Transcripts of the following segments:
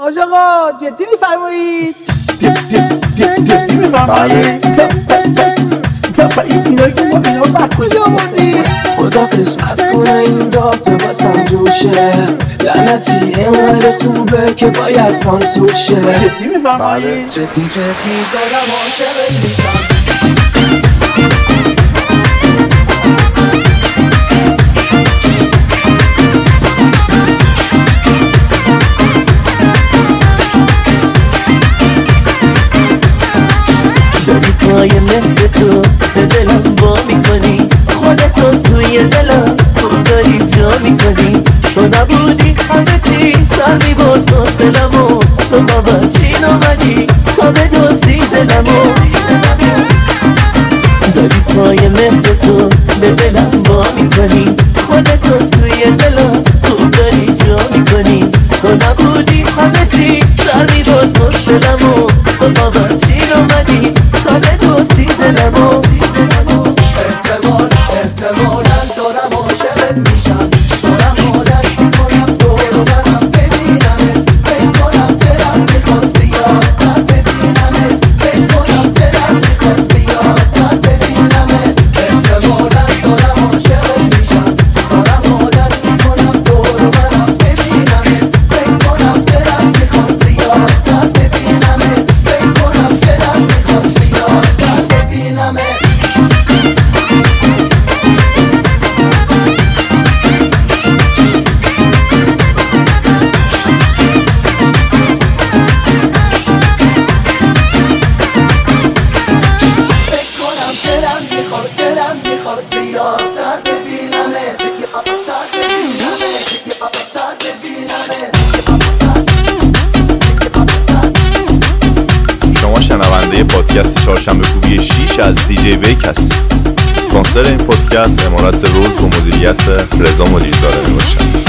آج آقا جدی میفرمایید؟ جدی میفرمایید؟ اینایی که ما اینا رو بد کجا آوردی؟ خدا قسمت کنه این دافه باسم جوشه، لعنتی اینقدر خوبه که باید سانسور شه. جدی میفرمایید؟ جدی دارم عاشقت میشم. پای مهد تو به دلم با میکنی، خودتو توی دلم خوب داری جا میکنی. تو نبودی همه چی سر میبرد فاصلمو، تو بابا چی نامدی تا بدوزی دلمو. داری پای مهد تو به دلم با میکنی، خودتو توی دلم خوب داری جا میکنی. تو نبودی همه چی سر میبرد فاصلمو، تو بابا چی نامدی تا بدوزی دلمو. احتمالاً دارم عاشقت میشم، دارم عادت میکنم دور و برم ببینمت، فکر کنم دلم میخواد زیادتر ببینمت، فکر کنم دلم میخواد زیادتر ببینمت. احتمالاً دارم عاشقت میشم، دارم عادت میکنم دور و برم ببینمت، فکر کنم دلم میخواد زیادتر ببینمت، فکر کنم دلم میخواد زیادتر ببینمت. شما شنونده پادکست چهارشنبه خوبی 6 از دیجی ویک هستید. اسپانسر این پادکست امارات روز با مدیریت رضا مدیرزاده میباشد.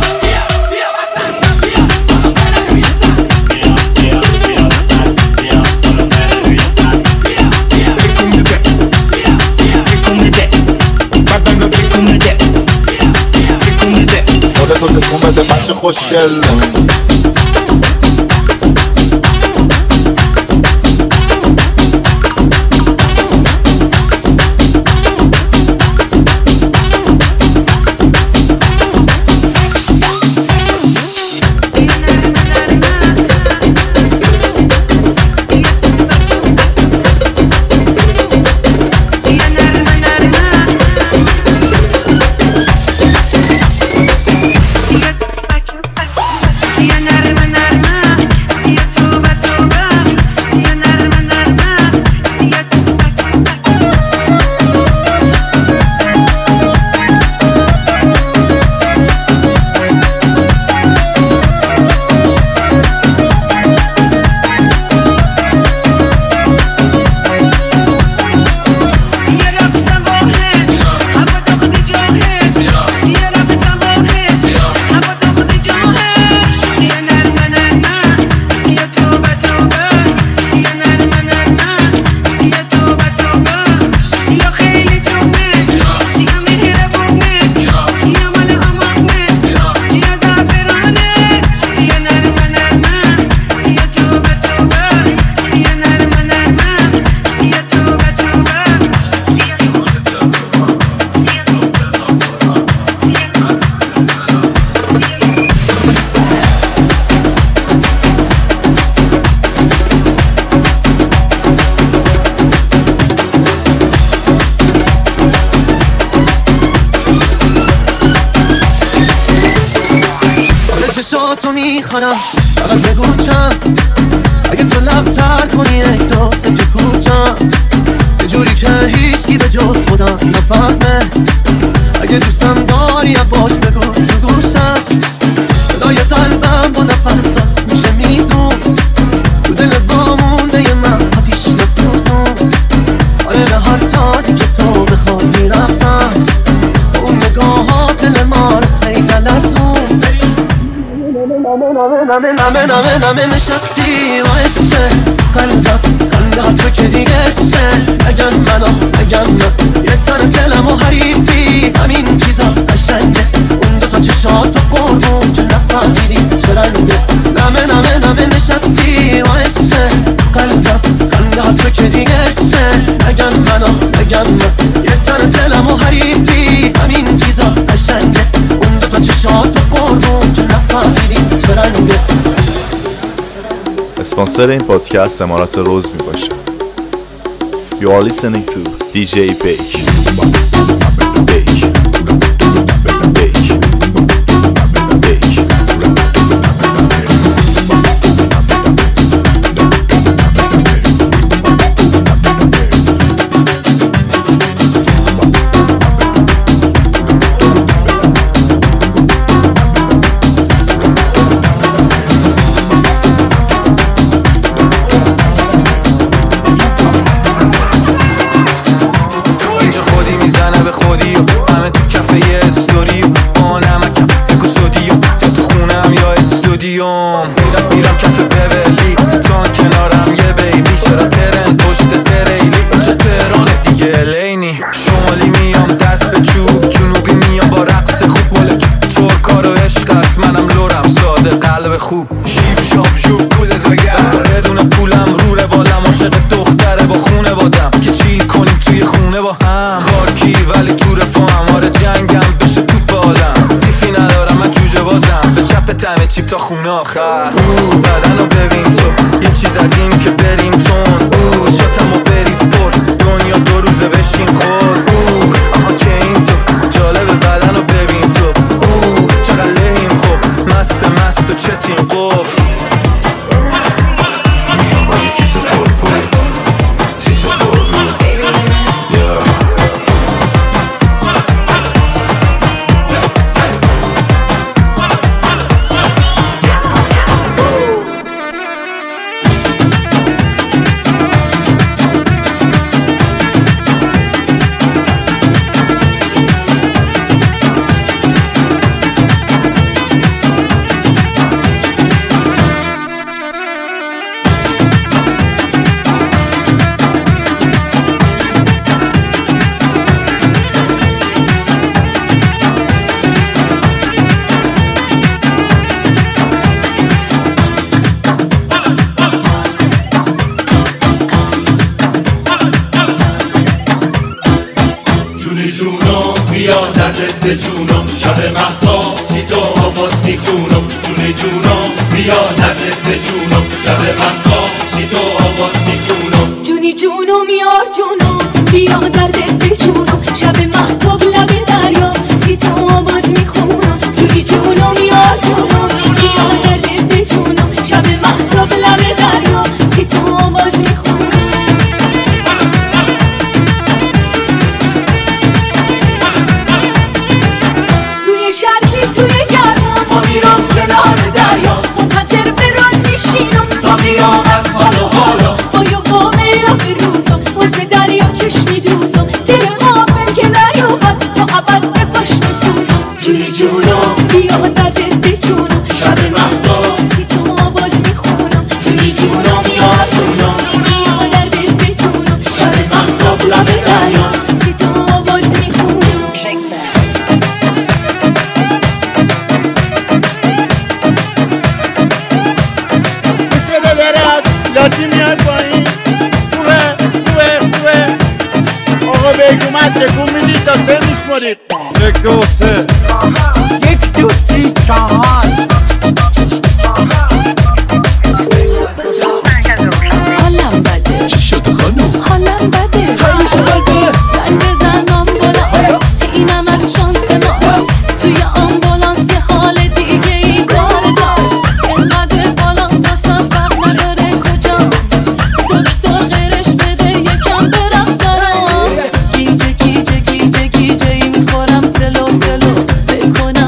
خودتو تکون بده بچه خوشگل. چشاتو میخوانم فقط بگو چند، اگه تو لبتر کنی یک داست تو کوچم، یه جوری که هیچکی به جز خودم نفهمه. اگه دوستم داری باش بگو تو گوشم، صدای قلبم با نفسات میشه میزون، تو دل وامونده من آتیش نسوزون. آره به هر سازی که تو بخوای میرقصم، اون نگاهات دل ما رو پیدا لزون. نامه نشستی و عشقه قلبم تو که دیگه عشقه. اگم نه یه تن دلم و حریفی، همین چیزات قشنگه. اون دوتا چشات و قربون که نفهمیدی چه رنگه. نامه اسپانسر این پادکست امارات روز می باشه. You are listening to DJ Bake. میرم کف ببلی تو تان کنارم یه بیبی چرا ترن پشت تریلی اونجا تهرانه دیگه الینی شمالی میام دست به چوب جنوبی میام با رقص خوب بوله ترکا رو عشق است منم لورم ساده قلب خوب شیب شاب شوب بوده زگرد بدون پولم رو روالم عاشق دختره با خونه بادم که چیل کنیم توی خونه با هم خاکی ولی تو رفاهم آره جنگم بشه توپ آدم بیفی ندارم من جوجه بازم به چپ تمه چیپ تا خونه آخر بدنو ببین تو یه چیز عدیم که بریم تون شاتمو بریز پر دنیا 2 روزه بشین خور آها که این تو جالب بدنو ببین تو چقدر لحیم خوب مست و چتیم قفل میام با یه کیسه پر سیسه پر به جونم شب مهتاب سی تو آواز میخونم جون جونم بیا نده به جونم شب مهتاب سی تو آواز میخونم جونی جونم یار جونم بیا درد به جونم شب مهتاب لب دریا سی تو آواز میخونم جونی جونم یار جونم بیا درد به جونم شب مهتاب لب دریا سی تو آواز میخونم توی گرما ما میرم کنار دریا منتظر بران میشینم تا بیامد حالا با یومه روزم واسه دریا چشمی دوزم دل غافل که نیومد تا ابد به پاش میسوزم جونی جونم بیا درد به جونم شب مهتاب سی تو آواز میخونم جونی جونم یار جونم بیا درد به جونم شب مهتاب لب دریا سی تو آواز میخونم لاتی میاد پایین خوبه آقا بیگ اومد تکون میدید تا 3 میشمارید 1 2 3 1 2 3 4 حالم بده چی شده خانوم حالم بده زنگ بزنم بالا که اینم از شانس ما توی آمبولانس یه حال دیگه ای داره دست اینقدر بالا دستم فرق نداره کجا دکتر غیرش بده یکم برقص دارم گیجه ای میخورم تلو بکنم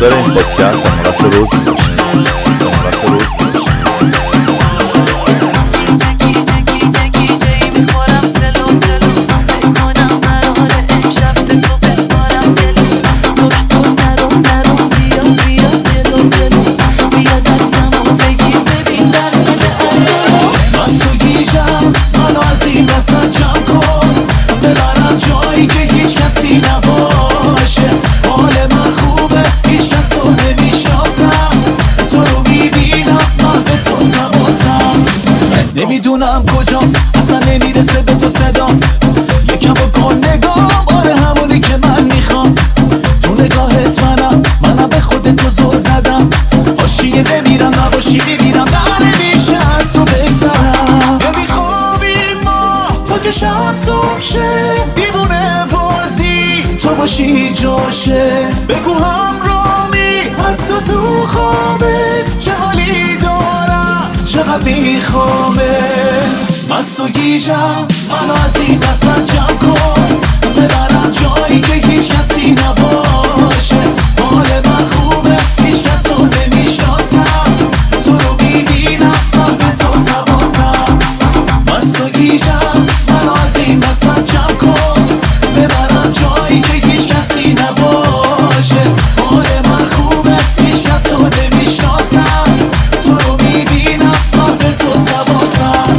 اسپانسر این پادکست امارات روز میباشید. امارات روز نمیدونم کجام اصلا نمیرسه به تو صدام یکم بکن نگاه آره همونی که من میخوام تو نگاهت منم به خودت تو زل زدم حاشیه نمیرم نباشی میبینم نمیشه از تو بگذرم نمیخوابیم ما تا که شب صبح شه دیوونه بازی تو باشی جاشه بگو همرامی حتی تو خوابت چه حالی دارم چقدر میخوامت مست و گیجم منو از این وسط جمع کن ببرم جایی که هیچ کسی نباشه حال من خوبه هیچ کس رو نمیشناسم تو رو میبینم من به تو سواسم مست و گیجم منو از این وسط جمع کن ببرم جایی که هیچ کسی نباشه حال من خوبه هیچ کس رو نمیشناسم تو رو میبینم من به تو سواسم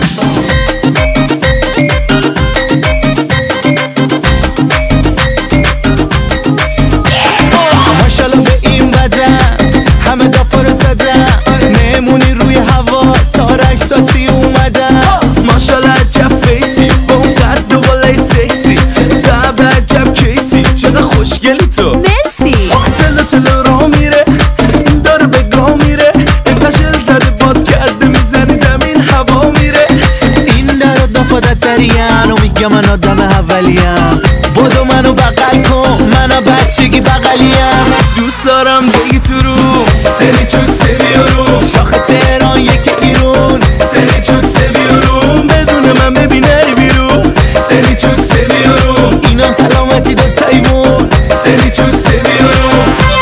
ماشالله به این بدن همه دافا رو زدن مهمونی روی هوا سارش ساسی اومدن ماشالله عجب فیسی با اون قد و بالای سکسی دب عجب کیسی چقدر خوشگلی تو مرسی تل را میره داره به گاه میره این قشل زده باد کرده میزنی زمین هوا میره این در دفادت دریم و میگه من آدم اولیم بودو منو بغل کن منو بچگی بغلیم دوست دارم بگی تو رو سری چوک سویارو شاخ تهران یک ایرون سری چوک سویارو بدون من ببینه بیرون سری چوک سویارو اینم سلامتی دو تایمون سری چوک سویارو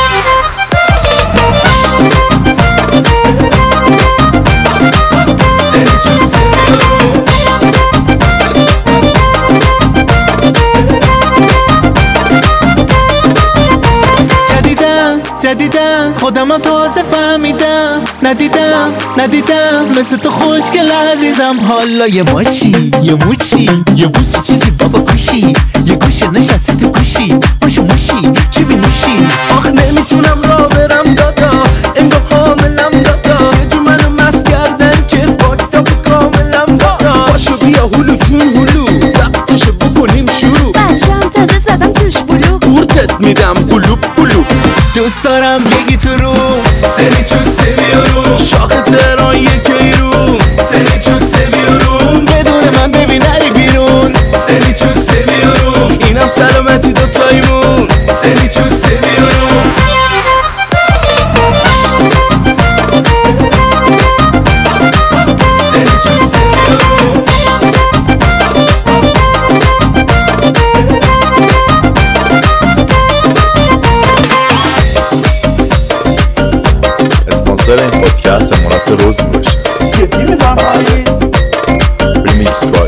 سری چوک سویارو جدیدم خودمم تازه فهمیدم ندیدم مثل تو خوشگل عزیزم حالا یه ماچی یه موچی یه بوسی چیزی بابا کشی یه گوشه نشستی تو کشی باشو موشی چی بی موشی آخه نمیتونم را برم دادا انگاه حاملم دادا یه جو منو مست کردن که باکتا به کاملم دادا باشو بیا هلو جون هلو وقتشو بکنیم شروع بچم تازه زدم توش بلو قورتت میدم قلوب قلوب دوست دارم بگی تو رو سری چوک سویارو شاخ تهران یک ایرون سری چوک سویارو بدون من ببین نری بیرون سری چوک سویارو اینم سلامتی دو تایمون سری چوک سویارو سری چوک سویارو اسپانسر این پادکست امارات روز میباشید. ریمیکس با